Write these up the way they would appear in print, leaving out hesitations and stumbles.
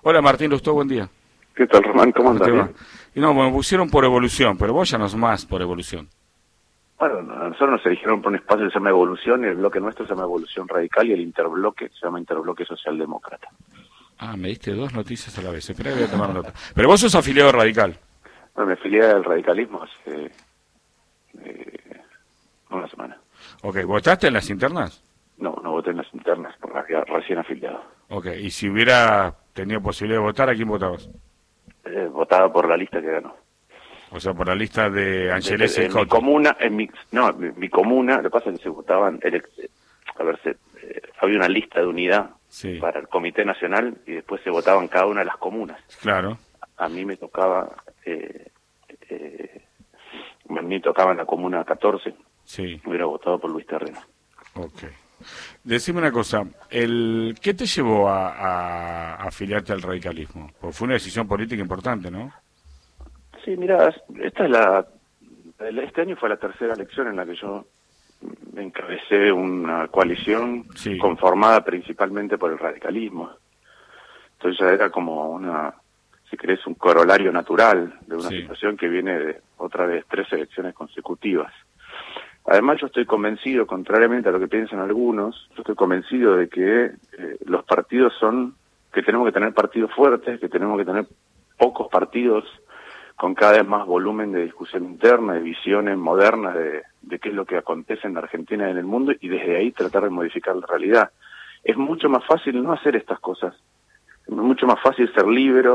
Hola Martín Lustó, buen día. ¿Qué tal, Román? ¿Cómo ¿Cómo te va? andas? Y no, me pusieron por evolución, pero vos ya no sos más por evolución. Bueno, a nosotros nos eligieron por un espacio que se llama Evolución, y el bloque nuestro se llama Evolución Radical, y el interbloque se llama Interbloque Socialdemócrata. Ah, me diste dos noticias a la vez. Espera, voy a tomar nota. Pero vos sos afiliado radical. Bueno, me afilié al radicalismo hace una semana. Ok, ¿votaste en las internas? No voté en las internas, porque había recién afiliado. Ok, y si hubiera tenido posibilidad de votar, ¿a quién votabas? Votaba por la lista que ganó. O sea, por la lista de Angelés y En mi Cotti. comuna, mi comuna, lo que pasa es que se votaban, había una lista de unidad Sí, para el Comité Nacional y después se votaban cada una de las comunas. claro. A mí me tocaba, en la comuna 14, Sí, hubiera votado por Luis Terreno. ok. Decime una cosa, ¿qué te llevó a afiliarte al radicalismo? Porque fue una decisión política importante, ¿no? Sí, mira, este año fue la tercera elección en la que yo encabecé una coalición Sí, conformada principalmente por el radicalismo. Entonces ya era como si querés, un corolario natural de una sí, situación que viene de otra vez 3 elecciones consecutivas. Además, yo estoy convencido, contrariamente a lo que piensan algunos, yo estoy convencido de que los partidos que tenemos que tener partidos fuertes, que tenemos que tener pocos partidos con cada vez más volumen de discusión interna, de visiones modernas de qué es lo que acontece en la Argentina y en el mundo, y desde ahí tratar de modificar la realidad. Es mucho más fácil no hacer estas cosas. Es mucho más fácil ser libre,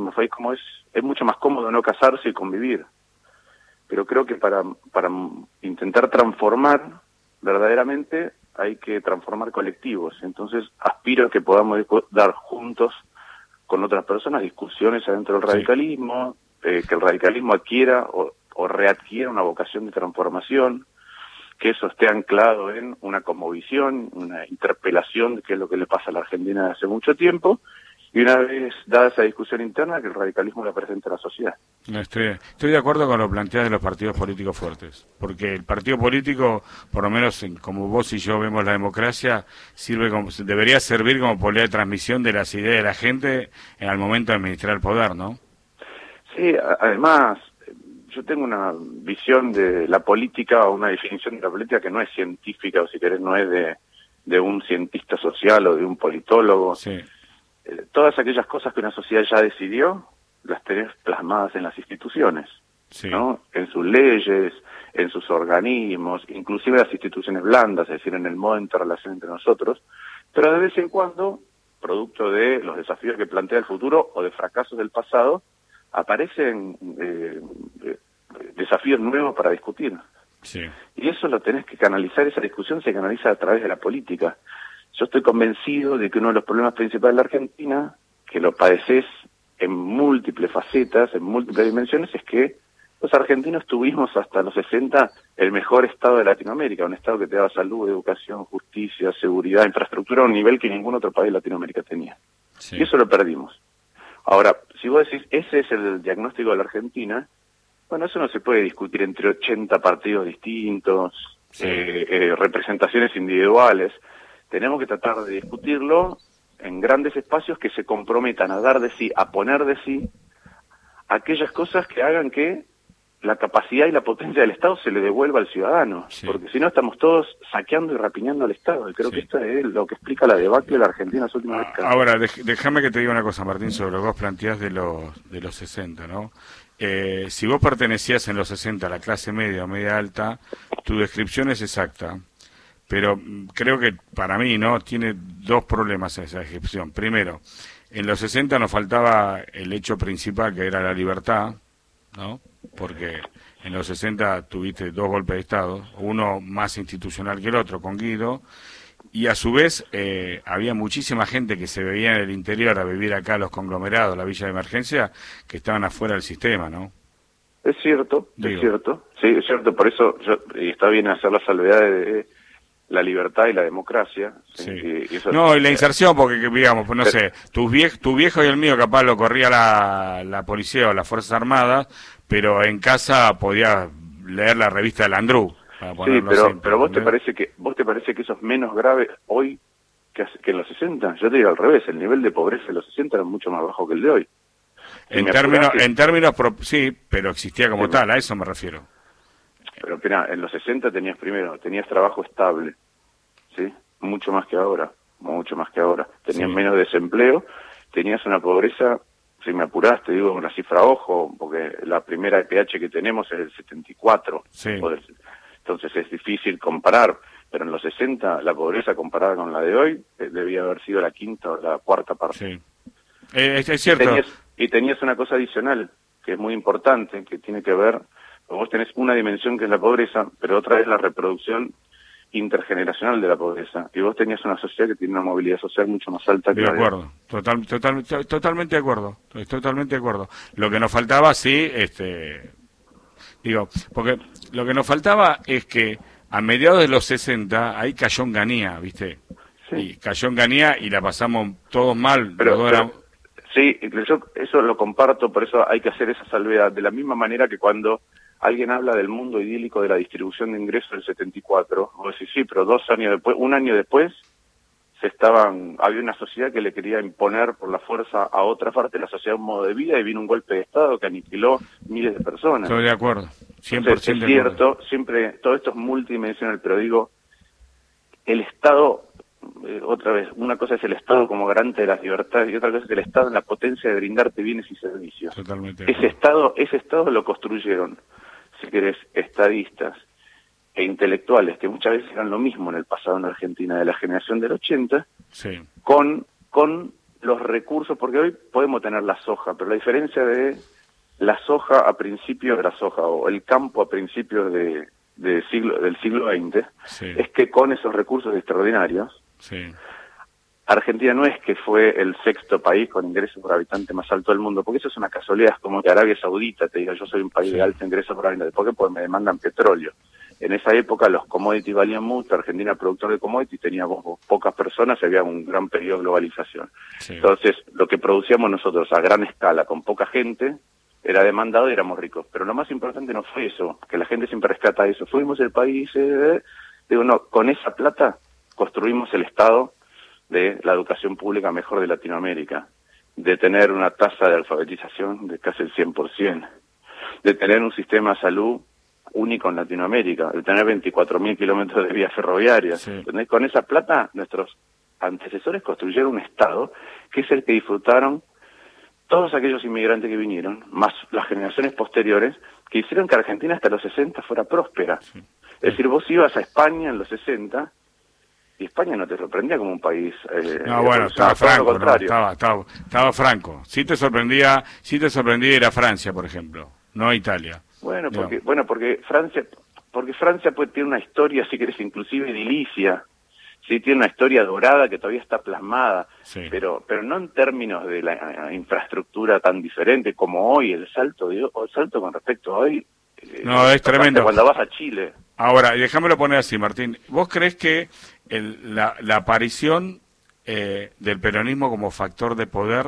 es mucho más cómodo no casarse y convivir. Pero creo que para intentar transformar verdaderamente hay que transformar colectivos. Entonces aspiro a que podamos dar juntos con otras personas discusiones adentro del sí. radicalismo, que el radicalismo adquiera o readquiera una vocación de transformación, que eso esté anclado en una cosmovisión, una interpelación de qué es lo que le pasa a la Argentina desde hace mucho tiempo, y una vez dada esa discusión interna, que el radicalismo la presente a la sociedad. No, estoy de acuerdo con lo planteado de los partidos políticos fuertes, porque el partido político, por lo menos como vos y yo vemos la democracia, debería servir como polea de transmisión de las ideas de la gente al momento de administrar el poder, ¿no? Sí, además, yo tengo una visión de la política, o una definición de la política que no es científica, o si querés, no es de un cientista social o de un politólogo. Sí, Todas aquellas cosas que una sociedad ya decidió, las tenés plasmadas en las instituciones, sí, ¿no? En sus leyes, en sus organismos, inclusive las instituciones blandas, es decir, en el modo de interrelación entre nosotros, pero de vez en cuando, producto de los desafíos que plantea el futuro o de fracasos del pasado, aparecen desafíos nuevos para discutir. sí, Y eso lo tenés que canalizar, esa discusión se canaliza a través de la política. Yo estoy convencido de que uno de los problemas principales de la Argentina, que lo padeces en múltiples facetas, en múltiples dimensiones, es que los argentinos tuvimos hasta los 60 el mejor estado de Latinoamérica, un estado que te daba salud, educación, justicia, seguridad, infraestructura a un nivel que ningún otro país de Latinoamérica tenía. sí, Y eso lo perdimos. Ahora, si vos decís, ese es el diagnóstico de la Argentina, bueno, eso no se puede discutir entre 80 partidos distintos, sí. representaciones individuales. Tenemos que tratar de discutirlo en grandes espacios que se comprometan a dar de sí, a poner de sí, aquellas cosas que hagan que la capacidad y la potencia del Estado se le devuelva al ciudadano, Sí. porque si no estamos todos saqueando y rapiñando al Estado, y creo Sí. que esto es lo que explica la debacle de la Argentina en las últimas décadas. Ahora, déjame que te diga una cosa, Martín, sobre lo que vos planteás de los 60, ¿no? Si vos pertenecías en los 60 a la clase media o media alta, tu descripción es exacta, pero creo que para mí, ¿no? Tiene dos problemas esa descripción. Primero, en los 60 nos faltaba el hecho principal, que era la libertad, ¿no? Porque en los 60 tuviste dos golpes de Estado, uno más institucional que el otro, con Guido, y a su vez había muchísima gente que se veía en el interior a vivir acá, los conglomerados, la villa de emergencia, que estaban afuera del sistema, ¿no? Es cierto, Digo. es cierto, sí, es cierto, por eso y está bien hacer la salvedad de la libertad y la democracia. Sí. Y eso, No, y la inserción, porque digamos, pues no sé, tu viejo y el mío capaz lo corría la policía o las Fuerzas Armadas, pero en casa podía leer la revista de Landru, para sí, ponerlo pero simple, pero vos te ¿entendés? parece que eso es menos grave hoy que en los 60. Yo te digo al revés, el nivel de pobreza en los 60 era mucho más bajo que el de hoy. Sí, pero existía como tal, a eso me refiero. Pero mira, en los 60 tenías trabajo estable, ¿sí? Mucho más que ahora, Tenías menos desempleo, tenías una pobreza, si me apurás, te digo una cifra ojo, porque la primera EPH que tenemos es el 74. Sí. Entonces es difícil comparar, pero en los 60 la pobreza comparada con la de hoy debía haber sido la quinta o la cuarta parte. Sí. Es cierto. Y tenías una cosa adicional, que es muy importante, que tiene que ver, vos tenés una dimensión que es la pobreza, pero otra es la reproducción intergeneracional de la pobreza. Y vos tenías una sociedad que tiene una movilidad social mucho más alta que la de hoy. De acuerdo, totalmente de acuerdo, estoy totalmente de acuerdo. Lo que nos faltaba, sí, porque lo que nos faltaba es que a mediados de los 60, ahí cayó Onganía, ¿viste? Sí. Y cayó Onganía y la pasamos todos mal. Sí, yo eso lo comparto, por eso hay que hacer esa salvedad. De la misma manera que cuando alguien habla del mundo idílico de la distribución de ingresos del 74, vos decís, sí, pero un año después, había una sociedad que le quería imponer por la fuerza a otra parte de la sociedad un modo de vida y vino un golpe de Estado que aniquiló miles de personas. Estoy de acuerdo, 100% Entonces, es cierto, siempre, todo esto es multidimensional, pero digo, el Estado, otra vez, una cosa es el Estado como garante de las libertades y otra cosa es el Estado en la potencia de brindarte bienes y servicios. Totalmente. Ese Estado lo construyeron, si querés, estadistas e intelectuales, que muchas veces eran lo mismo en el pasado en Argentina, de la generación del 80, sí, con los recursos, porque hoy podemos tener la soja, pero la diferencia de la soja a principios de la soja, o el campo a principios del siglo XX, sí, es que con esos recursos extraordinarios, sí, Argentina no es que fue el sexto país con ingresos por habitante más alto del mundo, porque eso es una casualidad, es como que Arabia Saudita te diga, yo soy un país de alto ingreso por habitante. ¿Por qué? Porque me demandan petróleo. En esa época los commodities valían mucho, Argentina productor de commodities, teníamos pocas personas y había un gran periodo de globalización. Sí. Entonces, lo que producíamos nosotros a gran escala, con poca gente, era demandado y éramos ricos. Pero lo más importante no fue eso, que la gente siempre rescata eso. Fuimos el país, digo, no, con esa plata construimos el Estado de la educación pública mejor de Latinoamérica, de tener una tasa de alfabetización de casi el 100%, de tener un sistema de salud único en Latinoamérica, de tener 24.000 kilómetros de vías ferroviarias. Sí. Con esa plata, nuestros antecesores construyeron un Estado que es el que disfrutaron todos aquellos inmigrantes que vinieron, más las generaciones posteriores, que hicieron que Argentina hasta los 60 fuera próspera. Sí. Es decir, vos ibas a España en los 60 y España no te sorprendía como un país... no, bueno, estaba Franco, no, estaba Franco. Sí te sorprendía ir a Francia, por ejemplo, no a Italia. Bueno, porque Francia tiene una historia, si querés, inclusive edilicia, sí, tiene una historia dorada que todavía está plasmada, sí, pero no en términos de la infraestructura tan diferente como hoy, el salto con respecto a hoy... no, es tremendo. Cuando vas a Chile... Ahora, déjamelo poner así, Martín. ¿Vos crees que la aparición del peronismo como factor de poder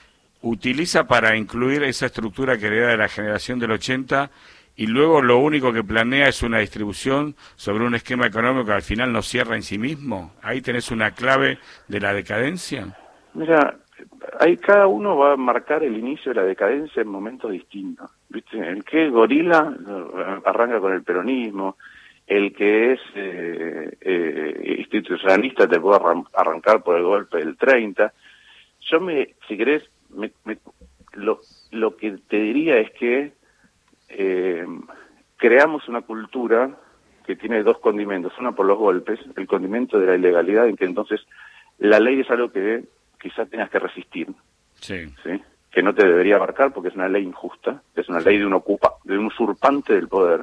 utiliza para incluir esa estructura que hereda de la generación del 80 y luego lo único que planea es una distribución sobre un esquema económico que al final no cierra en sí mismo? ¿Ahí tenés una clave de la decadencia? Mira, ahí cada uno va a marcar el inicio de la decadencia en momentos distintos. ¿Viste? El que es gorila arranca con el peronismo, el que es institucionalista te puede arrancar por el golpe del 30. Si querés, lo que te diría es que creamos una cultura que tiene dos condimentos, una por los golpes, el condimento de la ilegalidad, en que entonces la ley es algo que quizás tengas que resistir, sí, que no te debería abarcar porque es una ley injusta, es una ley de un usurpante del poder,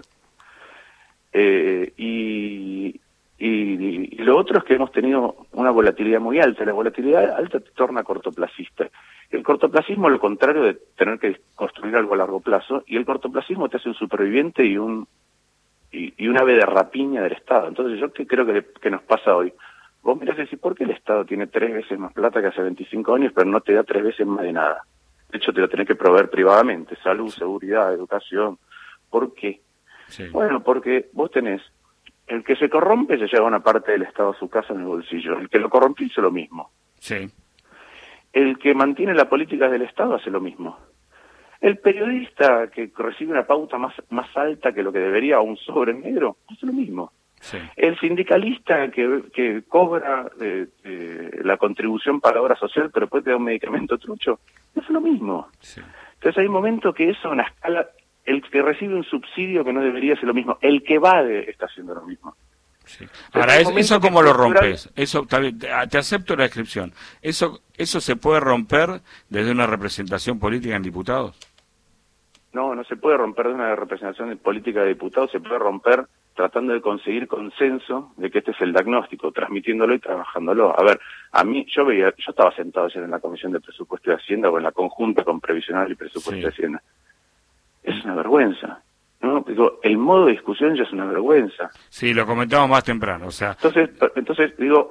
y lo otro es que hemos tenido una volatilidad muy alta. La volatilidad alta te torna cortoplacista. El cortoplacismo es lo contrario de tener que construir algo a largo plazo, y el cortoplacismo te hace un superviviente y un ave de rapiña del Estado. Entonces yo creo que nos pasa hoy. Vos mirás y decís, ¿por qué el Estado tiene 3 veces más plata que hace 25 años, pero no te da 3 veces más de nada? De hecho, te lo tenés que proveer privadamente, salud, seguridad, educación. ¿Por qué? Sí. Bueno, porque vos tenés El que se corrompe se lleva una parte del Estado a su casa en el bolsillo. El que lo corrompe hizo lo mismo. Sí. El que mantiene la política del Estado hace lo mismo. El periodista que recibe una pauta más alta que lo que debería, o un sobre negro, hace lo mismo. Sí. El sindicalista que cobra la contribución para obra social, pero después te da un medicamento trucho, hace lo mismo. Sí. Entonces hay un momento que eso, una escala, el que recibe un subsidio que no debería hacer lo mismo, el que evade está haciendo lo mismo. Sí. Ahora, ¿eso cómo lo rompes? Eso, te acepto la descripción. ¿Eso se puede romper desde una representación política en diputados? No, no se puede romper de una representación política de diputados, se puede romper tratando de conseguir consenso de que este es el diagnóstico, transmitiéndolo y trabajándolo. A ver, yo estaba sentado ayer en la Comisión de Presupuesto de Hacienda o en la conjunta con Previsional y Presupuesto de Hacienda. Es una vergüenza, ¿no? Digo, el modo de discusión ya es una vergüenza. Sí, lo comentamos más temprano, o sea. Entonces digo,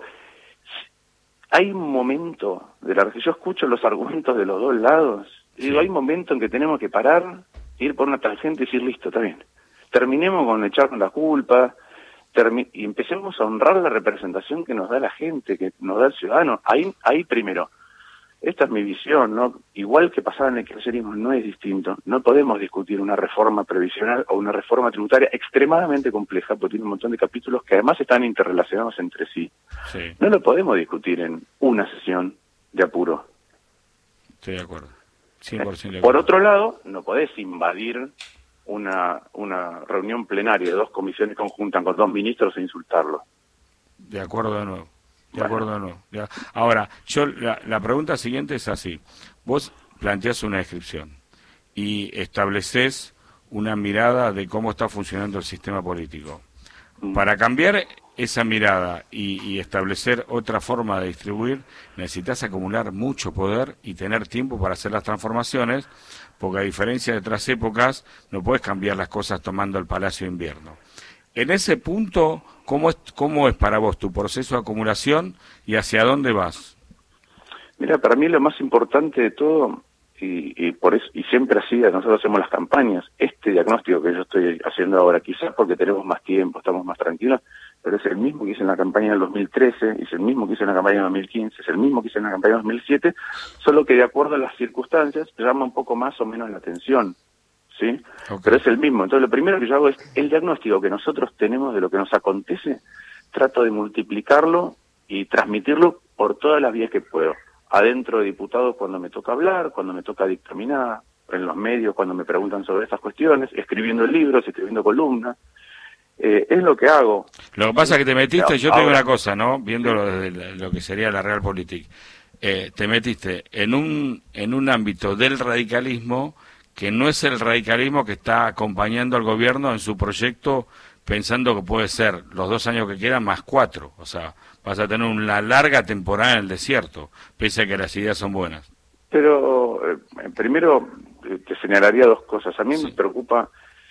hay un momento yo escucho los argumentos de los dos lados, y digo, hay un momento en que tenemos que parar, ir por una tangente y decir, listo, está bien. Terminemos con echarnos la culpa y empecemos a honrar la representación que nos da la gente, que nos da el ciudadano. Ahí primero, esta es mi visión, ¿no? Igual que pasaba en el kirchnerismo, no es distinto. No podemos discutir una reforma previsional o una reforma tributaria extremadamente compleja, porque tiene un montón de capítulos que además están interrelacionados entre sí. Sí. No lo podemos discutir en una sesión de apuro. Estoy de acuerdo. 100% de acuerdo. Por otro lado, no podés invadir una reunión plenaria de dos comisiones conjuntas con dos ministros e insultarlos. De acuerdo de nuevo. De acuerdo de nuevo. Ahora, la pregunta siguiente es así. Vos planteás una descripción y estableces una mirada de cómo está funcionando el sistema político. Para cambiar esa mirada y establecer otra forma de distribuir, necesitas acumular mucho poder y tener tiempo para hacer las transformaciones, porque a diferencia de otras épocas, no puedes cambiar las cosas tomando el Palacio de Invierno. En ese punto, ¿cómo es para vos tu proceso de acumulación y hacia dónde vas? Mira, para mí lo más importante de todo, y por eso, y siempre así, nosotros hacemos las campañas, este diagnóstico que yo estoy haciendo ahora, quizás porque tenemos más tiempo, estamos más tranquilos, pero es el mismo que hice en la campaña del 2013, es el mismo que hice en la campaña del 2015, es el mismo que hice en la campaña del 2007, solo que de acuerdo a las circunstancias llama un poco más o menos la atención, ¿sí? Okay. Pero es el mismo. Entonces lo primero que yo hago es el diagnóstico que nosotros tenemos de lo que nos acontece, trato de multiplicarlo y transmitirlo por todas las vías que puedo. Adentro de diputados cuando me toca hablar, cuando me toca dictaminar, en los medios cuando me preguntan sobre estas cuestiones, escribiendo libros, escribiendo columnas. Es lo que hago. Lo que pasa es que te metiste, yo te digo una cosa, ¿no? Viéndolo desde lo que sería la Realpolitik, te metiste en un ámbito del radicalismo que no es el radicalismo que está acompañando al gobierno en su proyecto pensando que puede ser los 2 años que quedan más 4, o sea, vas a tener una larga temporada en el desierto, pese a que las ideas son buenas. Pero primero te señalaría 2 cosas. A mí me preocupa,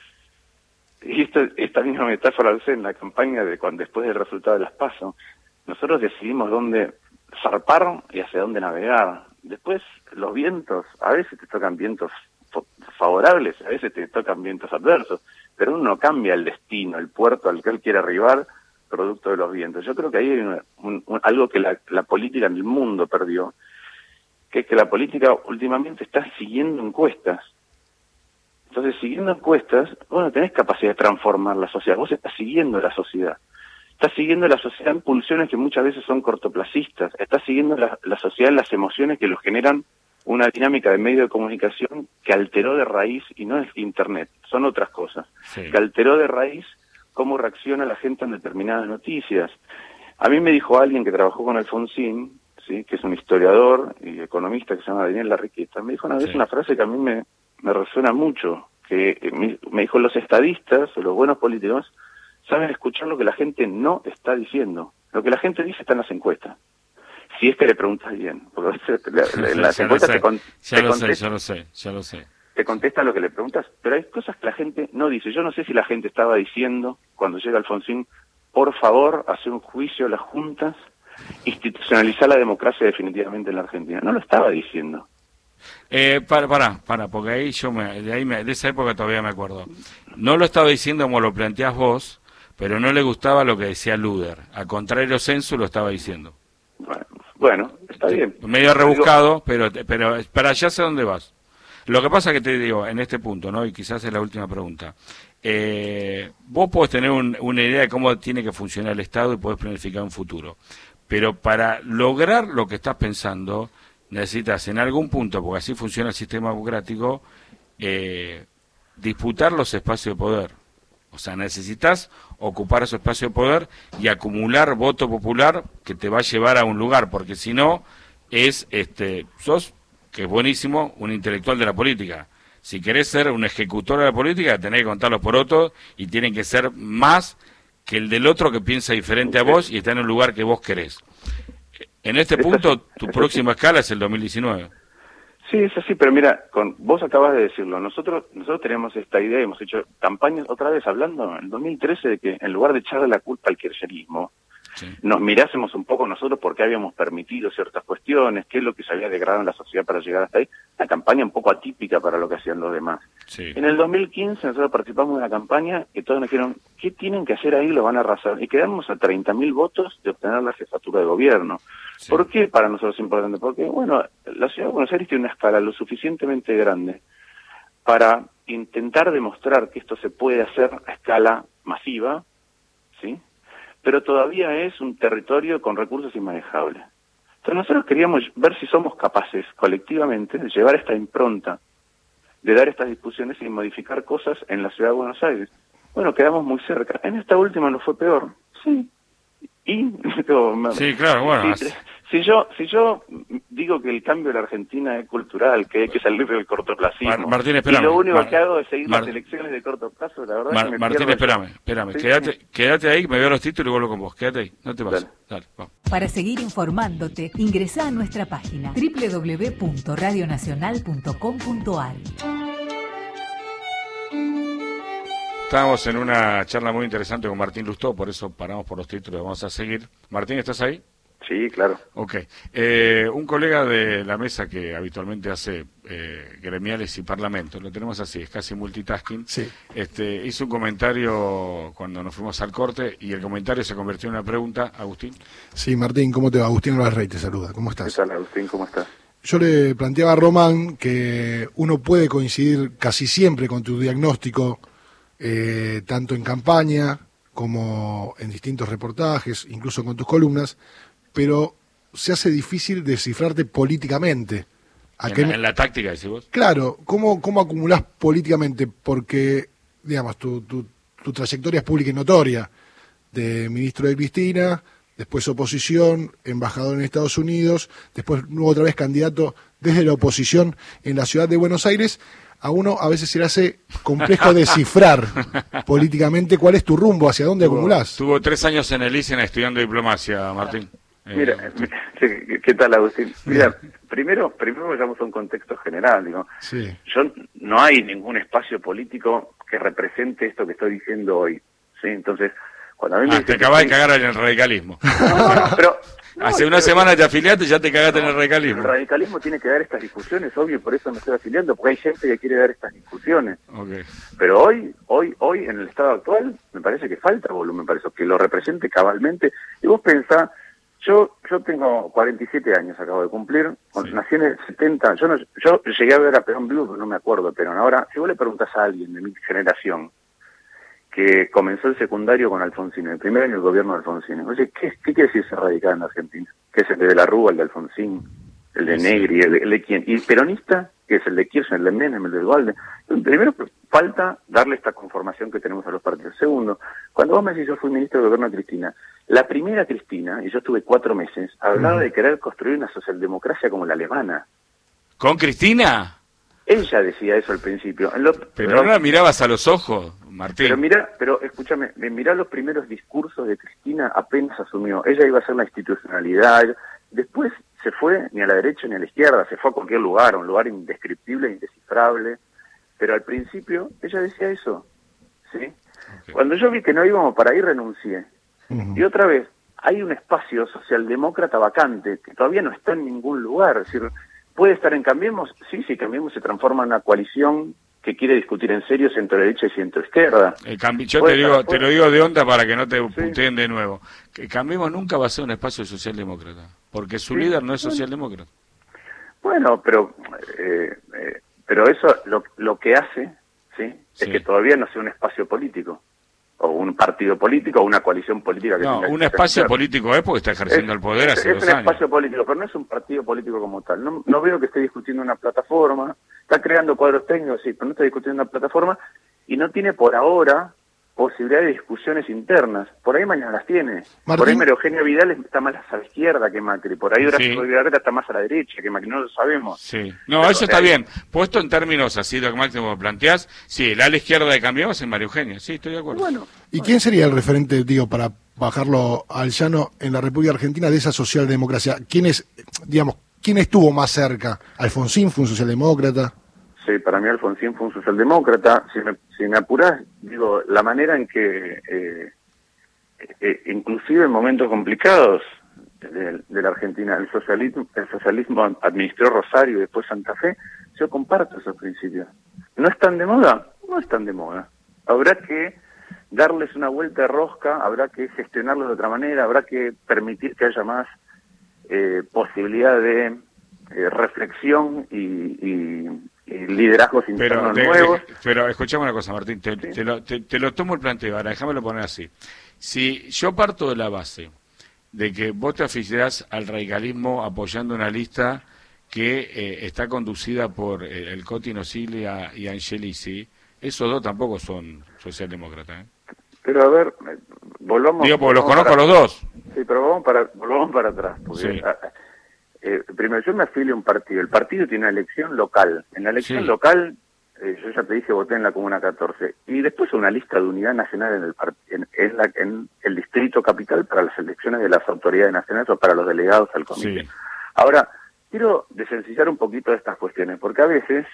y esta misma metáfora la usé en la campaña de cuando después del resultado de las PASO, nosotros decidimos dónde zarpar y hacia dónde navegar. Después los vientos, a veces te tocan vientos favorables, a veces te tocan vientos adversos, pero uno no cambia el destino, el puerto al que él quiere arribar, producto de los vientos. Yo creo que ahí hay algo que la política en el mundo perdió, que es que la política últimamente está siguiendo encuestas. Entonces, siguiendo encuestas, vos no tenés capacidad de transformar la sociedad, vos estás siguiendo la sociedad. Estás siguiendo la sociedad en pulsiones que muchas veces son cortoplacistas, estás siguiendo la sociedad en las emociones que lo generan una dinámica de medio de comunicación que alteró de raíz, y no es Internet, son otras cosas, que alteró de raíz cómo reacciona la gente en determinadas noticias. A mí me dijo alguien que trabajó con Alfonsín, ¿sí?, que es un historiador y economista que se llama Daniel Larriqueta, me dijo una vez una frase que a mí me resuena mucho, que me dijo: los estadistas o los buenos políticos saben escuchar lo que la gente no está diciendo. Lo que la gente dice está en las encuestas. Si es que le preguntas bien, porque en las encuestas ya lo sé. Te contesta lo que le preguntas, pero hay cosas que la gente no dice. Yo no sé si la gente estaba diciendo, cuando llega Alfonsín, por favor, hacer un juicio a las juntas, institucionalizar la democracia definitivamente en la Argentina. No lo estaba diciendo. Para, porque ahí de esa época todavía me acuerdo. No lo estaba diciendo como lo planteás vos, pero no le gustaba lo que decía Luder. Al contrario, Sensu lo estaba diciendo. Bueno, está bien. Medio rebuscado, pero para allá sé dónde vas. Lo que pasa que te digo, en este punto, ¿no? Y quizás es la última pregunta. Vos podés tener una idea de cómo tiene que funcionar el Estado y podés planificar un futuro. Pero para lograr lo que estás pensando, necesitas en algún punto, porque así funciona el sistema democrático, disputar los espacios de poder. O sea, necesitas ocupar esos espacios de poder y acumular voto popular que te va a llevar a un lugar, porque si no, sos, que es buenísimo, un intelectual de la política. Si querés ser un ejecutor de la política, tenés que contar los porotos y tienen que ser más que el del otro que piensa diferente a vos y está en un lugar que vos querés. En este punto, tu próxima escala es el 2019. Sí, es así, pero mira, vos acabas de decirlo, nosotros tenemos esta idea, hemos hecho campañas otra vez hablando en 2013 de que en lugar de echarle la culpa al kirchnerismo, sí, nos mirásemos un poco nosotros por qué habíamos permitido ciertas cuestiones, qué es lo que se había degradado en la sociedad para llegar hasta ahí, una campaña un poco atípica para lo que hacían los demás. Sí. En el 2015 nosotros participamos de una campaña que todos nos dijeron, ¿qué tienen que hacer ahí? Lo van a arrasar. Y quedamos a 30.000 votos de obtener la jefatura de gobierno. Sí. ¿Por qué para nosotros es importante? Porque, bueno, la ciudad de Buenos Aires tiene una escala lo suficientemente grande para intentar demostrar que esto se puede hacer a escala masiva, ¿sí? Pero todavía es un territorio con recursos inmanejables. Entonces nosotros queríamos ver si somos capaces colectivamente de llevar esta impronta, de dar estas discusiones y modificar cosas en la ciudad de Buenos Aires. Bueno, quedamos muy cerca. En esta última no fue peor, sí. Sí, claro, bueno. Si yo digo que el cambio de la Argentina es cultural, que hay que salir del cortoplacismo, Martín, espérame, y lo único que hago es seguir las elecciones de corto plazo, la verdad que me Martín, pierdo. espérame, Sí, quédate ahí, me veo los títulos y vuelvo con vos, quédate ahí, no te vas. Dale, vamos. Para seguir informándote, ingresá a nuestra página www.radionacional.com.ar. Estábamos en una charla muy interesante con Martín Lustó, por eso paramos por los títulos, vamos a seguir. Martín, ¿estás ahí? Sí, claro. Ok. Un colega de la mesa que habitualmente hace gremiales y parlamentos, lo tenemos así, es casi multitasking, sí. Hizo un comentario cuando nos fuimos al corte y el comentario se convirtió en una pregunta. Agustín. Sí, Martín, ¿cómo te va? Agustín Álvarez Rey te saluda, ¿cómo estás? ¿Qué tal, Agustín? ¿Cómo estás? Yo le planteaba a Román que uno puede coincidir casi siempre con tu diagnóstico, tanto en campaña como en distintos reportajes, incluso con tus columnas, pero se hace difícil descifrarte políticamente. En la táctica, decís vos. Claro, ¿cómo acumulás políticamente? Porque, digamos, tu trayectoria es pública y notoria, de ministro de Cristina, después oposición, embajador en Estados Unidos, después otra vez candidato desde la oposición en la ciudad de Buenos Aires. A uno a veces se le hace complejo descifrar políticamente cuál es tu rumbo, hacia dónde acumulás. Tuvo 3 años en el ISEN estudiando diplomacia, Martín. Mira, ¿qué tal, Agustín? Mira, primero vayamos a un contexto general, digo. Sí. No hay ningún espacio político que represente esto que estoy diciendo hoy, ¿sí? Entonces, cuando a mí me te acabas de cagar en el radicalismo. Pero hace una semana te afiliaste y ya te cagaste en el radicalismo. El radicalismo tiene que dar estas discusiones, obvio, por eso me estoy afiliando, porque hay gente que quiere dar estas discusiones. Okay. Pero hoy, en el estado actual, me parece que falta volumen para eso, que lo represente cabalmente. Y vos pensás, yo tengo 47 años, acabo de cumplir, sí. Nací en el 70, yo llegué a ver a Perón vivo, pero no me acuerdo de Perón. Ahora, si vos le preguntás a alguien de mi generación, que comenzó el secundario con Alfonsín, el primer año del gobierno de Alfonsín. Oye, ¿qué quiere decir ser radical en Argentina? ¿Qué es el de la Rúa, el de Alfonsín, el de Negri, el de quién? ¿Y el peronista? ¿Qué es el de Kirchner, el de Menem, el de Duhalde? Primero, falta darle esta conformación que tenemos a los partidos. Segundo, cuando vos me decís yo fui ministro de gobierno de Cristina, la primera Cristina, y yo estuve 4 meses, hablaba de querer construir una socialdemocracia como la alemana. ¿Con Cristina? Ella decía eso al principio. Pero no la mirabas a los ojos, Martín. Pero escúchame, mirá los primeros discursos de Cristina apenas asumió. Ella iba a hacer la institucionalidad. Después se fue ni a la derecha ni a la izquierda, se fue a cualquier lugar, un lugar indescriptible, indescifrable. Pero al principio ella decía eso, ¿sí? Okay. Cuando yo vi que no íbamos para ahí, renuncié. Y otra vez, hay un espacio socialdemócrata vacante que todavía no está en ningún lugar. Es decir, ¿puede estar en Cambiemos? Sí, Cambiemos se transforma en una coalición que quiere discutir en serio centro derecha y centro izquierda. Yo te lo digo de onda para que no te puteen de nuevo. Que Cambiemos nunca va a ser un espacio socialdemócrata, porque su líder no es socialdemócrata. Bueno, pero eso lo que hace, ¿sí? Es que todavía no sea un espacio político, o un partido político, o una coalición política. Que un espacio político es porque está ejerciendo el poder hace 2 años. Es un espacio político, pero no es un partido político como tal. No veo que esté discutiendo una plataforma, está creando cuadros técnicos, sí, pero no está discutiendo una plataforma, y no tiene por ahora posibilidad de discusiones internas. Por ahí mañana las tiene. Martín. Por ahí María Eugenia Vidal está más a la izquierda que Macri. Por ahí Horacio Rodríguez está más a la derecha que Macri. No lo sabemos. Sí. No, pero eso está bien. Puesto en términos así de máximo planteás, sí, el ala izquierda de Cambiemos es María Eugenia. Sí, estoy de acuerdo. ¿Y quién sería el referente, digo, para bajarlo al llano en la República Argentina de esa socialdemocracia? ¿Quién estuvo más cerca? ¿Alfonsín fue un socialdemócrata? Sí, para mí Alfonsín fue un socialdemócrata. Si me apurás, digo, la manera en que, inclusive en momentos complicados de la Argentina, el socialismo administró Rosario y después Santa Fe, yo comparto esos principios. ¿No están de moda? No están de moda. Habrá que darles una vuelta de rosca, habrá que gestionarlos de otra manera, habrá que permitir que haya más posibilidad de reflexión y liderazgos internos nuevos. Pero escuchame una cosa, Martín, te lo tomo el planteo, ahora déjamelo poner así. Si yo parto de la base de que vos te afiliás al radicalismo apoyando una lista que está conducida por el Coti Nosiglia y Angelici, esos dos tampoco son socialdemócratas, ¿eh? Pero a ver, volvamos... Digo, porque los conozco a los dos. Sí, pero volvamos para atrás, porque... primero, yo me afilio a un partido. El partido tiene una elección local. En la elección local, yo ya te dije, voté en la Comuna 14. Y después una lista de unidad nacional en el Distrito Capital para las elecciones de las autoridades nacionales o para los delegados al comité. Sí. Ahora, quiero desencillar un poquito de estas cuestiones, porque a veces,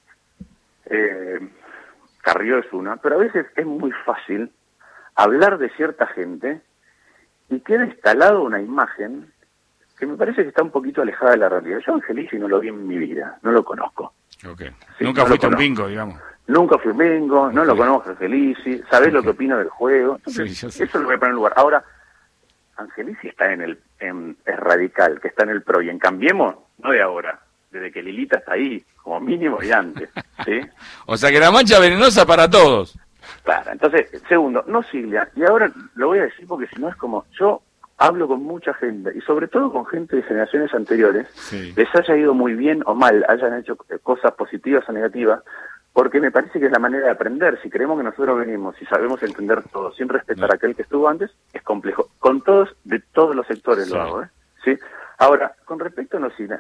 Carrió es una, pero a veces es muy fácil hablar de cierta gente y queda instalado una imagen que me parece que está un poquito alejada de la realidad. Yo a Angelici no lo vi en mi vida, no lo conozco. Okay. Sí, nunca fuiste un bingo, digamos. Nunca fui un bingo, no lo conozco a Angelici, sabés lo que opino del juego. Entonces, eso lo voy a poner en lugar. Ahora, Angelici está es radical, que está en el PRO, y en Cambiemos, no de ahora, desde que Lilita está ahí, como mínimo y antes. ¿Sí? O sea que la mancha venenosa para todos. Claro, entonces, segundo, no Silvia, y ahora lo voy a decir porque si no es como, yo hablo con mucha gente, y sobre todo con gente de generaciones anteriores, les haya ido muy bien o mal, hayan hecho cosas positivas o negativas, porque me parece que es la manera de aprender. Si creemos que nosotros venimos y sabemos entender todo, sin respetar a aquel que estuvo antes, es complejo. Con todos, de todos los sectores lo hago, ¿sí? Ahora, con respecto a Nosiglia,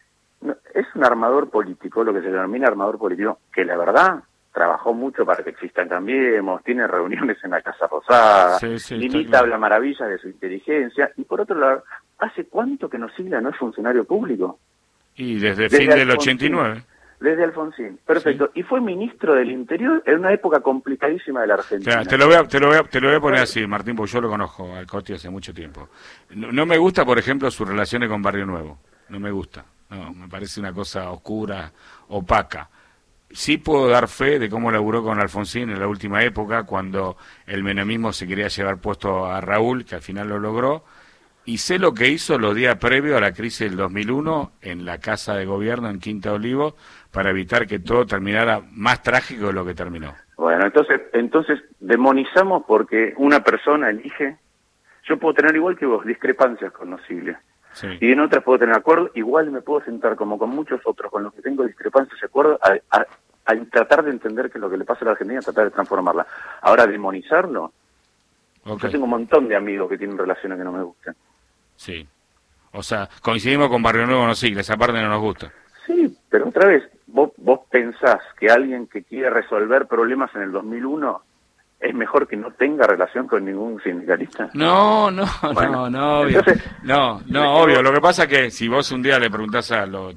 es un armador político, lo que se denomina armador político, que la verdad trabajó mucho para que existan Cambiemos, tiene reuniones en la Casa Rosada, Lilita habla maravillas de su inteligencia, y por otro lado, ¿hace cuánto que Nosiglia no es funcionario público? Y desde fin del 89. Desde Alfonsín, perfecto. Sí. Y fue ministro del Interior en una época complicadísima de la Argentina. Claro, te lo voy a poner así, Martín, porque yo lo conozco al Coti hace mucho tiempo. No me gusta, por ejemplo, sus relaciones con Barrio Nuevo. No me gusta. No, me parece una cosa oscura, opaca. Sí puedo dar fe de cómo laburó con Alfonsín en la última época, cuando el menemismo se quería llevar puesto a Raúl, que al final lo logró, y sé lo que hizo los días previos a la crisis del 2001 en la Casa de Gobierno en Quinta Olivos, para evitar que todo terminara más trágico de lo que terminó. Bueno, entonces demonizamos porque una persona elige. Yo puedo tener, igual que vos, discrepancias con Nosiglia. Sí. Y en otras puedo tener acuerdo, igual me puedo sentar como con muchos otros con los que tengo discrepancias y acuerdos a tratar de entender que lo que le pasa a la Argentina, tratar de transformarla. Ahora, demonizarlo, yo tengo un montón de amigos que tienen relaciones que no me gustan. Sí, o sea, coincidimos con Barrio Nuevo Nosiglia, esa parte no nos gusta. Sí, pero otra vez, vos pensás que alguien que quiere resolver problemas en el 2001... ¿es mejor que no tenga relación con ningún sindicalista? No, obvio. Entonces, no, obvio. Lo que pasa es que si vos un día le preguntás a los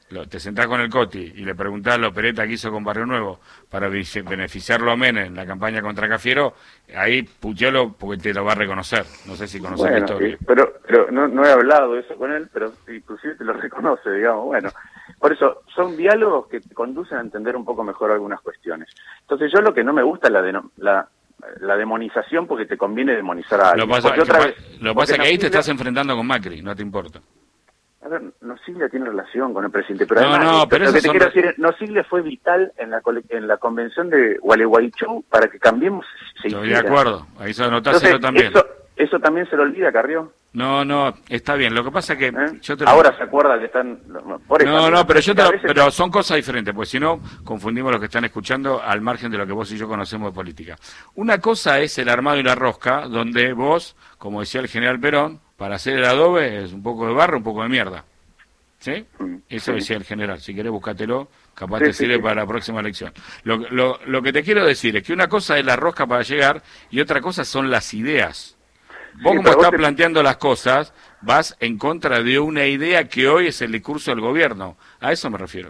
te sentás con el Coti y le preguntás la opereta que hizo con Barrio Nuevo para beneficiarlo a Menem en la campaña contra Cafiero, ahí putealo porque te lo va a reconocer. No sé si conoces la historia. Pero no he hablado de eso con él, pero inclusive te lo reconoce, digamos. Bueno, por eso son diálogos que te conducen a entender un poco mejor algunas cuestiones. Entonces yo lo que no me gusta es la demonización, porque te conviene demonizar a alguien. Lo pasa es que ahí te estás enfrentando con Macri, no te importa. A ver, Nosiglia tiene relación con el presidente, pero pero lo que te quiero decir, Nosiglia fue vital en la convención de Gualeguaychú para que cambiemos. Estoy de acuerdo, ahí se anotáselo también. Eso también se lo olvida, Carrió. No, está bien. Lo que pasa es que ahora se acuerda que están por eso, pero son cosas diferentes, pues si no confundimos los que están escuchando al margen de lo que vos y yo conocemos de política. Una cosa es el armado y la rosca, donde vos, como decía el general Perón, para hacer el adobe es un poco de barro, un poco de mierda. ¿Sí? Eso decía el general. Si querés, búscatelo, capaz te sirve para la próxima elección. Lo que te quiero decir es que una cosa es la rosca para llegar y otra cosa son las ideas. Vos, como estás planteando las cosas, vas en contra de una idea que hoy es el discurso del gobierno. A eso me refiero.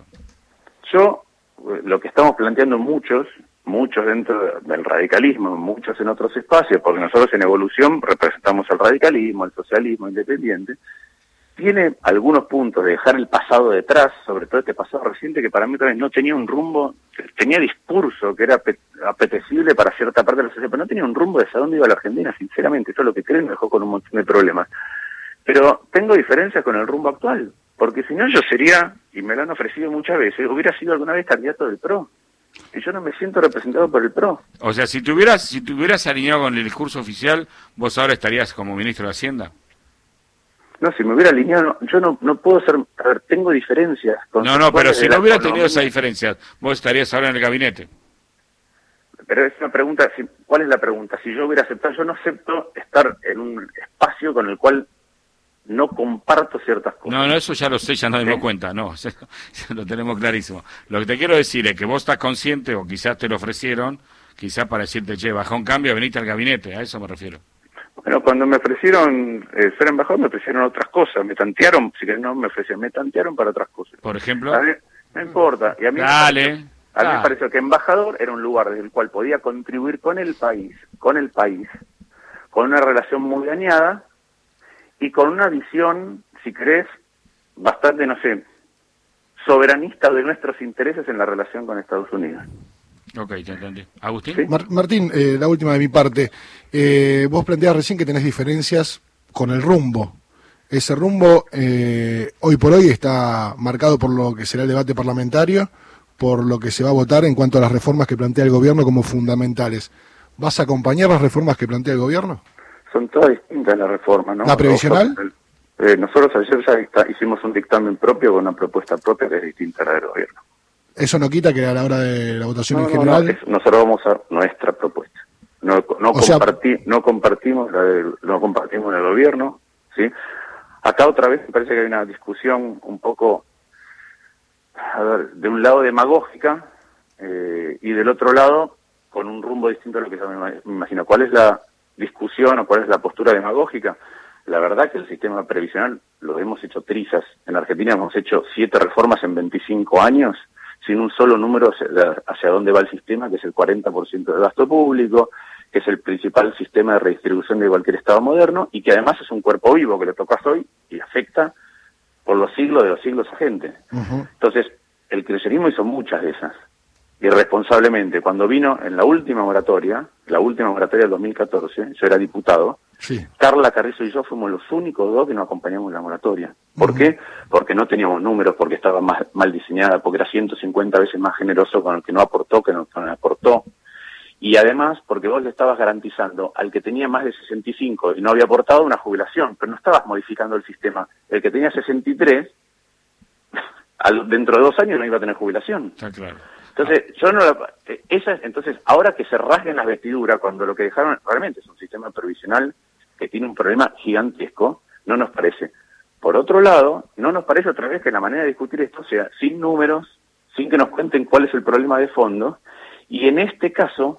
Lo que estamos planteando muchos dentro del radicalismo, muchos en otros espacios, porque nosotros en Evolución representamos el radicalismo, el socialismo independiente, tiene algunos puntos de dejar el pasado detrás, sobre todo este pasado reciente que para mí también no tenía un rumbo, tenía discurso que era apetecible para cierta parte de la sociedad, pero no tenía un rumbo de hacia dónde iba la Argentina, sinceramente. Eso es lo que creo, me dejó con un montón de problemas. Pero tengo diferencias con el rumbo actual, porque si no yo sería, y me lo han ofrecido muchas veces, hubiera sido alguna vez candidato del PRO. Y yo no me siento representado por el PRO. O sea, si te hubieras alineado con el discurso oficial, vos ahora estarías como ministro de Hacienda. No, si me hubiera alineado, yo no puedo ser... A ver, tengo diferencias. Pero si no hubiera tenido esas diferencias, vos estarías ahora en el gabinete. Pero es una pregunta, ¿cuál es la pregunta? Si yo hubiera aceptado, yo no acepto estar en un espacio con el cual no comparto ciertas cosas. No, eso ya lo sé, ya nos dimos cuenta, ya lo tenemos clarísimo. Lo que te quiero decir es que vos estás consciente, o quizás te lo ofrecieron, quizás para decirte, che, baja un cambio, venite al gabinete, a eso me refiero. Bueno, cuando me ofrecieron ser embajador, me ofrecieron otras cosas, me tantearon, si que no me ofrecieron, me tantearon para otras cosas. Por ejemplo. A ver, no importa. Y a mí Dale. A mí me pareció que embajador era un lugar desde el cual podía contribuir con el país, con una relación muy dañada y con una visión, si querés, bastante, soberanista de nuestros intereses en la relación con Estados Unidos. Ok, te entendí. ¿Agustín? ¿Sí? Martín, la última de mi parte. Vos planteabas recién que tenés diferencias con el rumbo. Ese rumbo hoy por hoy está marcado por lo que será el debate parlamentario, por lo que se va a votar en cuanto a las reformas que plantea el gobierno como fundamentales. ¿Vas a acompañar las reformas que plantea el gobierno? Son todas distintas las reformas, ¿no? ¿La previsional? Nosotros ayer ya hicimos un dictamen propio con una propuesta propia que es distinta a la del gobierno. ¿Eso no quita que a la hora de la votación en general? Nosotros vamos a nuestra propuesta. No compartimos el gobierno, ¿sí? Acá otra vez me parece que hay una discusión un poco, de un lado demagógica y del otro lado con un rumbo distinto a lo que yo me imagino. ¿Cuál es la discusión o cuál es la postura demagógica? La verdad que el sistema previsional lo hemos hecho trizas. En Argentina hemos hecho 7 reformas en 25 años sin un solo número hacia dónde va el sistema, que es el 40% del gasto público, que es el principal sistema de redistribución de cualquier Estado moderno, y que además es un cuerpo vivo que le tocas hoy y afecta por los siglos de los siglos a gente. Uh-huh. Entonces, el kirchnerismo hizo muchas de esas, irresponsablemente. Cuando vino en la última moratoria del 2014, yo era diputado, sí. Carla Carrizo y yo fuimos los únicos 2 que nos acompañamos en la moratoria. ¿Por qué? Porque no teníamos números, porque estaba mal diseñada, porque era 150 veces más generoso con el que no aportó que no aportó. Y además, porque vos le estabas garantizando al que tenía más de 65 y no había aportado una jubilación, pero no estabas modificando el sistema. El que tenía 63, dentro de 2 años no iba a tener jubilación. Está claro. Entonces, entonces, ahora que se rasguen las vestiduras, cuando lo que dejaron realmente es un sistema previsional que tiene un problema gigantesco, no nos parece. Por otro lado, no nos parece otra vez que la manera de discutir esto sea sin números, sin que nos cuenten cuál es el problema de fondo, y en este caso,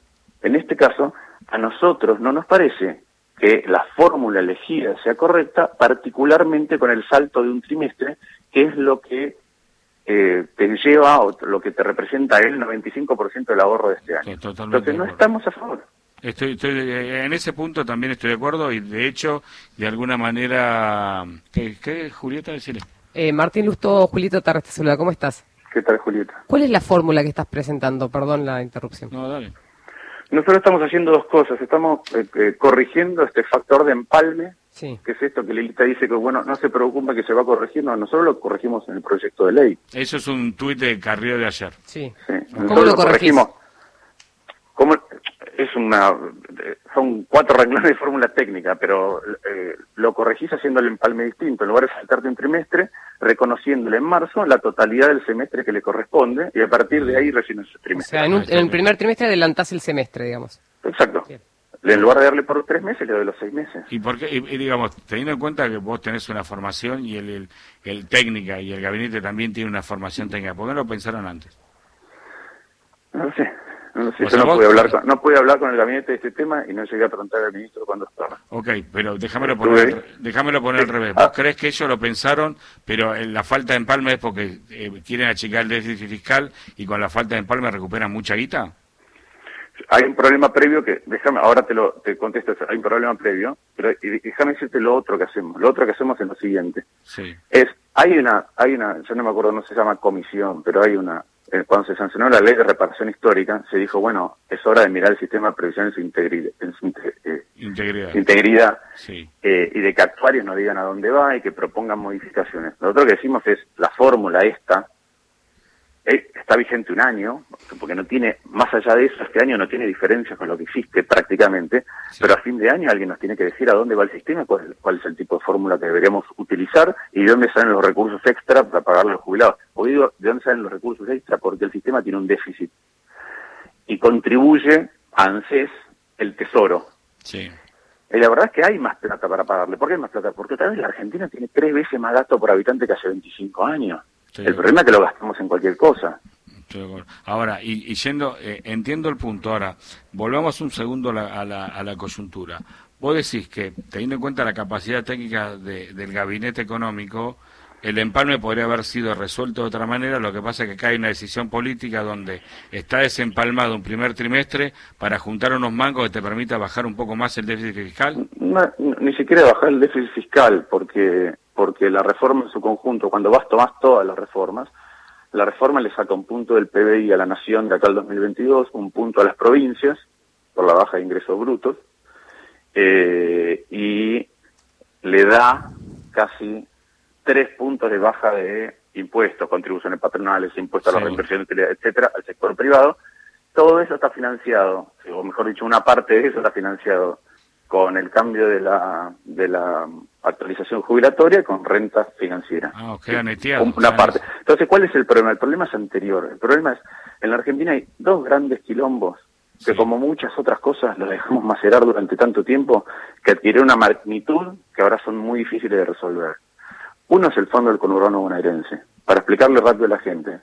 a nosotros no nos parece que la fórmula elegida sea correcta, particularmente con el salto de un trimestre, que es lo que te lleva, o lo que te representa el 95% del ahorro de este año. Totalmente. Entonces no estamos a favor. Estoy en ese punto también estoy de acuerdo y de hecho, de alguna manera... ¿Qué Julieta, decirle? Martín Lustó, Julito Tarres te saluda, ¿cómo estás? ¿Qué tal, Julieta? ¿Cuál es la fórmula que estás presentando? Perdón la interrupción. No, dale. Nosotros estamos haciendo dos cosas. Estamos corrigiendo este factor de empalme, Sí. que es esto que Lilita dice que, bueno, no se preocupa que se va a corregir. No, nosotros lo corregimos en el proyecto de ley. Eso es un tuit de Carrió de ayer. Sí. Sí. ¿Cómo Nosotros lo corregís? ¿Cómo? Son 4 renglones de fórmula técnica, pero lo corregís haciendo el empalme distinto. En lugar de saltarte un trimestre, reconociéndole en marzo la totalidad del semestre que le corresponde, y a partir de ahí recién ese O trimestre. sea, en el primer trimestre adelantás el semestre, digamos. Exacto. Bien. En lugar de darle por 3 meses, le doy los 6 meses. ¿Y por qué? Y digamos, teniendo en cuenta que vos tenés una formación y el técnica y el gabinete también tiene una formación técnica, ¿por qué no lo pensaron antes? No lo sé. O Yo sea, no vos- pude hablar con el gabinete de este tema y no llegué a preguntar al ministro cuándo estaba. Ok, pero déjamelo Estuve poner al Sí. revés. Ah. ¿Vos crees que ellos lo pensaron, pero la falta de empalme es porque quieren achicar el déficit fiscal y con la falta de empalme recuperan mucha guita? Hay un problema previo que, ahora te contesto eso, hay un problema previo, pero déjame decirte lo otro que hacemos. Lo otro que hacemos es lo siguiente. Sí. Hay una, yo no me acuerdo, no se llama comisión, pero hay una, cuando se sancionó la ley de reparación histórica, se dijo, bueno, es hora de mirar el sistema de previsión en su Integridad. integridad, Sí. y de que actuarios nos digan a dónde va y que propongan modificaciones. Lo otro que decimos es, la fórmula esta, está vigente un año, porque no tiene, más allá de eso, este año no tiene diferencias con lo que existe prácticamente, Sí. pero a fin de año alguien nos tiene que decir a dónde va el sistema, cuál es el tipo de fórmula que deberíamos utilizar y de dónde salen los recursos extra para pagarle a los jubilados. O digo, de dónde salen los recursos extra porque el sistema tiene un déficit y contribuye a ANSES el tesoro. Sí. Y la verdad es que hay más plata para pagarle. ¿Por qué hay más plata? Porque otra vez la Argentina tiene 3 veces más gasto por habitante que hace 25 años. Estoy El de problema es que lo gastamos en cualquier cosa. Estoy de acuerdo. Ahora, y yendo, entiendo el punto. Ahora, volvamos un segundo a la coyuntura. Vos decís que, teniendo en cuenta la capacidad técnica del gabinete económico, el empalme podría haber sido resuelto de otra manera. Lo que pasa es que acá hay una decisión política donde está desempalmado un primer trimestre para juntar unos mangos que te permita bajar un poco más el déficit fiscal. No, ni siquiera bajar el déficit fiscal, porque la reforma en su conjunto, cuando tomás todas las reformas, la reforma le saca un punto del PBI a la nación de acá al 2022, un punto a las provincias, por la baja de ingresos brutos, y le da casi 3 puntos de baja de impuestos, contribuciones patronales, impuestos a la Sí. reinversión de utilidad, etcétera, al sector privado. Todo eso está financiado, o mejor dicho, una parte de eso está financiado con el cambio de la actualización jubilatoria con renta financiera. Ah, queda neteado. Una parte. Entonces, ¿cuál es el problema? El problema es anterior. El problema es, en la Argentina hay 2 grandes quilombos que, Sí. como muchas otras cosas, los dejamos macerar durante tanto tiempo que adquirieron una magnitud que ahora son muy difíciles de resolver. Uno es el Fondo del Conurbano Bonaerense. Para explicarle rápido a la gente,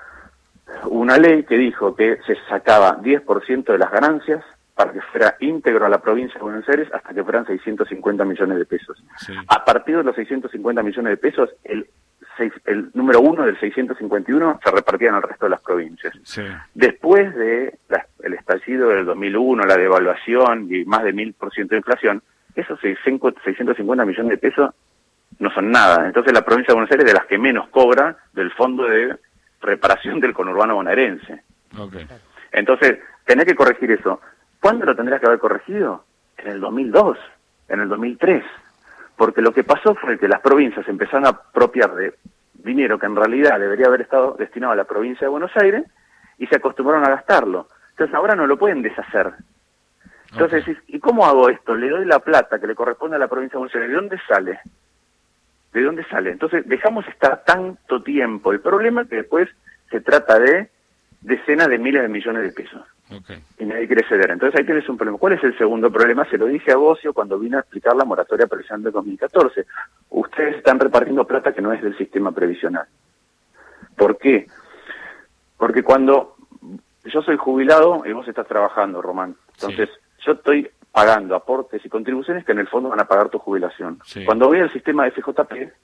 una ley que dijo que se sacaba 10% de las ganancias para que fuera íntegro a la provincia de Buenos Aires hasta que fueran 650 millones de pesos. Sí. A partir de los 650 millones de pesos, el número 1 del 651 se repartían al resto de las provincias. Sí. Después de el estallido del 2001, la devaluación y más de 1000% de inflación, esos 650 millones de pesos no son nada. Entonces la provincia de Buenos Aires es de las que menos cobra del fondo de reparación del conurbano bonaerense. Okay. Entonces, tenés que corregir eso. ¿Cuándo lo tendrías que haber corregido? En el 2002, en el 2003. Porque lo que pasó fue que las provincias empezaron a apropiar de dinero que en realidad debería haber estado destinado a la provincia de Buenos Aires y se acostumbraron a gastarlo. Entonces ahora no lo pueden deshacer. Entonces, ¿y cómo hago esto? Le doy la plata que le corresponde a la provincia de Buenos Aires. ¿De dónde sale? ¿De dónde sale? Entonces dejamos estar tanto tiempo. El problema es que después se trata de decenas de miles de millones de pesos. Okay. Y nadie quiere ceder. Entonces ahí tienes un problema. ¿Cuál es el segundo problema? Se lo dije a Bocio cuando vine a explicar la moratoria previsional de 2014. Ustedes están repartiendo plata que no es del sistema previsional. ¿Por qué? Porque cuando yo soy jubilado y vos estás trabajando, Román, entonces yo estoy pagando aportes y contribuciones que en el fondo van a pagar tu jubilación. Sí. Cuando voy al sistema de FJP,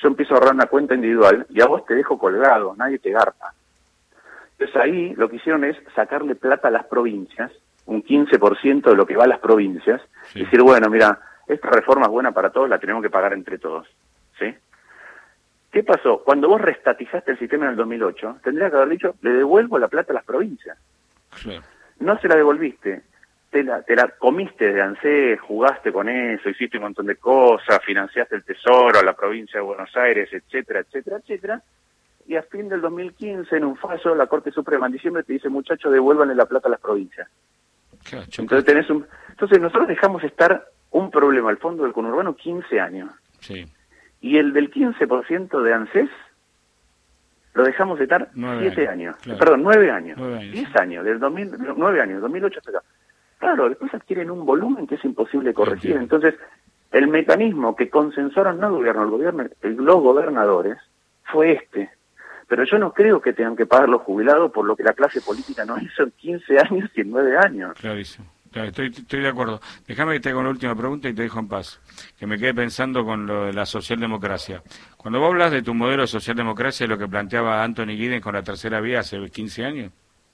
yo empiezo a ahorrar una cuenta individual y a vos te dejo colgado, nadie te garpa. Entonces ahí lo que hicieron es sacarle plata a las provincias, un 15% de lo que va a las provincias, Sí. y decir, bueno, mira, esta reforma es buena para todos, la tenemos que pagar entre todos, ¿sí? ¿Qué pasó? Cuando vos restatizaste el sistema en el 2008, tendría que haber dicho, le devuelvo la plata a las provincias. Claro. No se la devolviste, te la comiste de ANSES, jugaste con eso, hiciste un montón de cosas, financiaste el Tesoro, la provincia de Buenos Aires, etcétera, etcétera, etcétera, y a fin del 2015, en un fallo, la Corte Suprema en diciembre te dice, muchachos, devuélvanle la plata a las provincias. Claro, Entonces entonces nosotros dejamos estar un problema al fondo del conurbano 15 años. Sí. Y el del 15% de ANSES lo dejamos estar 7 años. Claro. Perdón, 9 años. 9 años. 10 años, 9 años, 2008 hasta acá. Claro, después adquieren un volumen que es imposible de corregir. Entiendo. Entonces, el mecanismo que consensuaron no el gobierno, los gobernadores, fue este. Pero yo no creo que tengan que pagar los jubilados por lo que la clase política no hizo en 15 años y en 9 años. Clarísimo. Claro, estoy de acuerdo. Déjame que te haga una última pregunta y te dejo en paz. Que me quedé pensando con lo de la socialdemocracia. Cuando vos hablas de tu modelo de socialdemocracia, lo que planteaba Anthony Giddens con la tercera vía hace 15 años.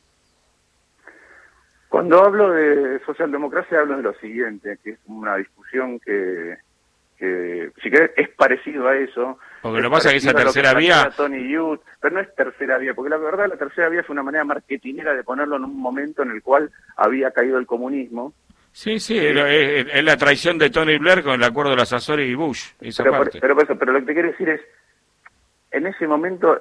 Cuando hablo de socialdemocracia hablo de lo siguiente, que es una discusión que si querés, es parecido a eso. Porque lo que pasa es que esa tercera vía... Tony Youth, pero no es tercera vía, porque la verdad la tercera vía fue una manera marketinera de ponerlo en un momento en el cual había caído el comunismo. Sí, es la traición de Tony Blair con el acuerdo de las Azores y Bush, esa parte. Pero lo que te quiero decir es, en ese momento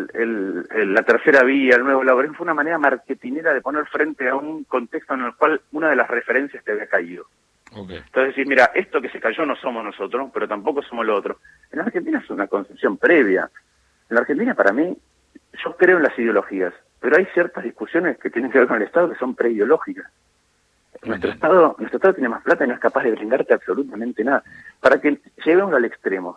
la tercera vía, el nuevo laborismo, fue una manera marketinera de poner frente a un contexto en el cual una de las referencias te había caído. Okay. Entonces decir, mira, esto que se cayó no somos nosotros, pero tampoco somos lo otro. En la Argentina es una concepción previa. En la Argentina, para mí, yo creo en las ideologías, pero hay ciertas discusiones que tienen que ver con el Estado que son preideológicas. Nuestro Estado tiene más plata y no es capaz de brindarte absolutamente nada. Para que lleguemos al extremo,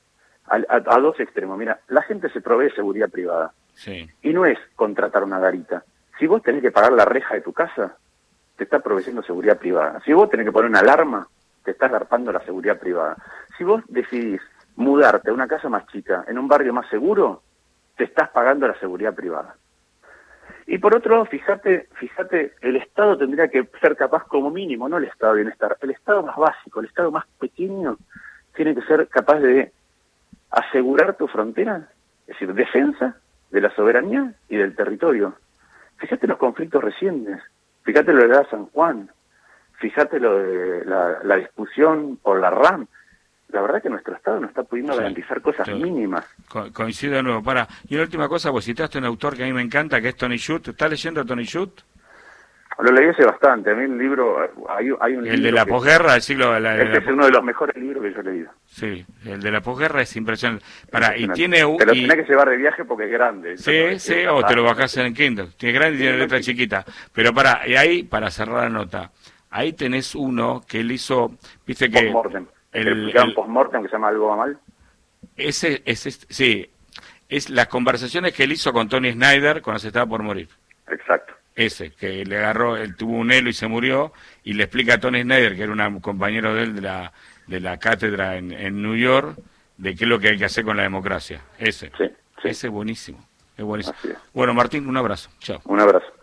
a dos extremos. Mira, la gente se provee seguridad privada. Sí. Y no es contratar una garita. Si vos tenés que pagar la reja de tu casa, te está proveyendo seguridad privada. Si vos tenés que poner una alarma, te estás garpando la seguridad privada. Si vos decidís mudarte a una casa más chica, en un barrio más seguro, te estás pagando la seguridad privada. Y por otro lado, fíjate, el Estado tendría que ser capaz como mínimo, no el Estado de bienestar, el Estado más básico, el Estado más pequeño, tiene que ser capaz de asegurar tu frontera, es decir, defensa de la soberanía y del territorio. Fíjate los conflictos recientes. Fíjate lo de la San Juan, fíjate lo de la discusión por la RAM. La verdad que nuestro Estado no está pudiendo garantizar cosas mínimas. Coincido de nuevo. Y una última cosa, vos citaste un autor que a mí me encanta, que es Tony Judt. ¿Estás leyendo a Tony Judt? Lo leí hace bastante. A mí el libro, hay un El libro de la posguerra, del siglo... Este es uno de los mejores libros que yo he leído. Sí, el de la posguerra es impresionante. Y tiene... Te lo tenés que llevar de viaje porque es grande. Sí, o te lo bajás en el Kindle. Tiene grande y tiene letra chiquita. Pero y ahí, para cerrar la nota, ahí tenés uno que él hizo, viste que... Postmortem. El postmortem que se llama Algo va mal. Sí, es las conversaciones que él hizo con Tony Snyder cuando se estaba por morir. Exacto. Ese, que le agarró, él tuvo un elo y se murió, y le explica a Tony Snyder, que era un compañero de él de la cátedra en New York, de qué es lo que hay que hacer con la democracia. Ese es buenísimo, es buenísimo. Bueno, Martín, un abrazo. Chao. Un abrazo.